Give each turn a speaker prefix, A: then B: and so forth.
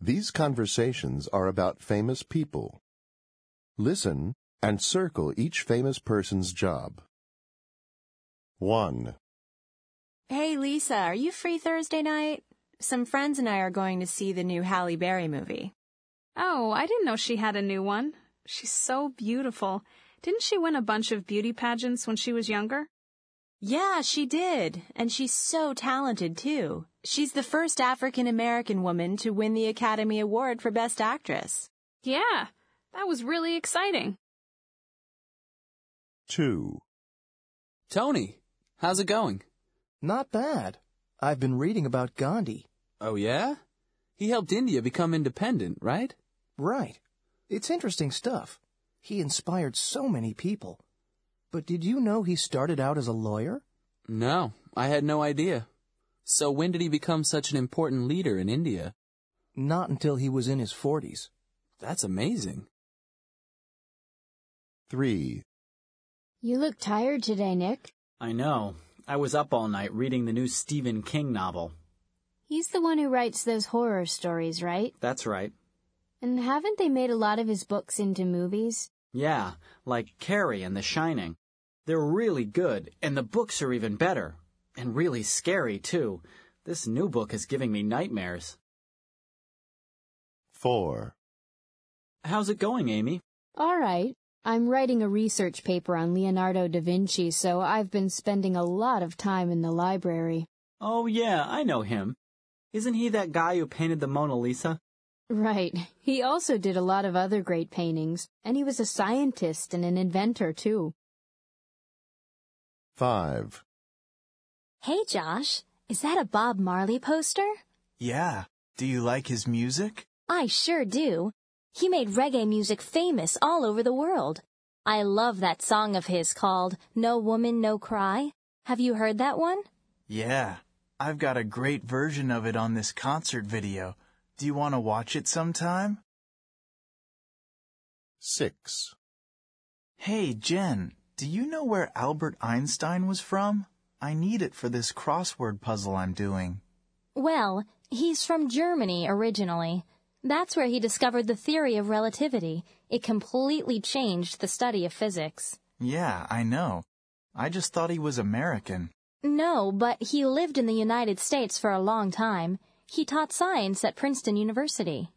A: These conversations are about famous people. Listen and circle each famous person's job. 1.
B: Hey, Lisa, are you free Thursday night? Some friends and I are going to see the new Halle Berry movie.
C: Oh, I didn't know she had a new one. She's so beautiful. Didn't she win a bunch of beauty pageants when she was younger?
B: Yeah, she did. And she's so talented, too. She's the first African-American woman to win the Academy Award for Best Actress.
C: Yeah, that was really exciting.
A: 2.
D: Tony, how's it going?
E: Not bad. I've been reading about Gandhi.
D: Oh, yeah? He helped India become independent, right?
E: Right. It's interesting stuff. He inspired so many people. But did you know he started out as a lawyer?
D: No, I had no idea. So when did he become such an important leader in India?
E: Not until he was in his 40s.
D: That's amazing.
A: 3.
F: You look tired today, Nick.
G: I know. I was up all night reading the new Stephen King novel.
F: He's the one who writes those horror stories, right?
G: That's right.
F: And haven't they made a lot of his books into movies?
G: Yeah, like Carrie and The Shining. They're really good, and the books are even better. And really scary, too. This new book is giving me nightmares.
A: 4.
G: How's it going, Amy?
F: All right. I'm writing a research paper on Leonardo da Vinci, so I've been spending a lot of time in the library.
G: Oh, yeah, I know him. Isn't he that guy who painted the Mona Lisa?
F: Right. He also did a lot of other great paintings, and he was a scientist and an inventor, too.
A: 5.
H: Hey, Josh, is that a Bob Marley poster?
I: Yeah. Do you like his music?
H: I sure do. He made reggae music famous all over the world. I love that song of his called No Woman, No Cry. Have you heard that one?
I: Yeah. I've got a great version of it on this concert video. Do you want to watch it sometime?
A: 6.
I: Hey, Jen, do you know where Albert Einstein was from? I need it for this crossword puzzle I'm doing.
H: Well, he's from Germany originally. That's where he discovered the theory of relativity. It completely changed the study of physics.
I: Yeah, I know. I just thought he was American.
H: No, but he lived in the United States for a long time. He taught science at Princeton University.